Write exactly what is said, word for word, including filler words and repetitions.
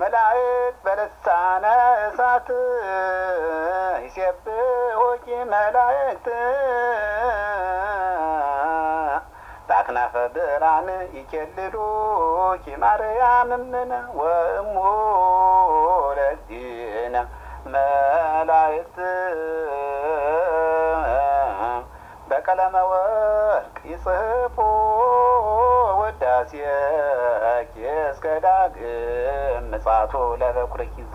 ወመላእክት በልሳነ እሳት ይሴብሑኪ መላእክት በአክናፈ ብርሃን ይኬልሉኪ ማርያም እምነ ወእሙ ለእግዚእነ መላእክት በቀለመ ወርቅ ይጽሕፉ ውዳሴኪ እስከ ዳግም ምጽአቱ ለበኵርኪ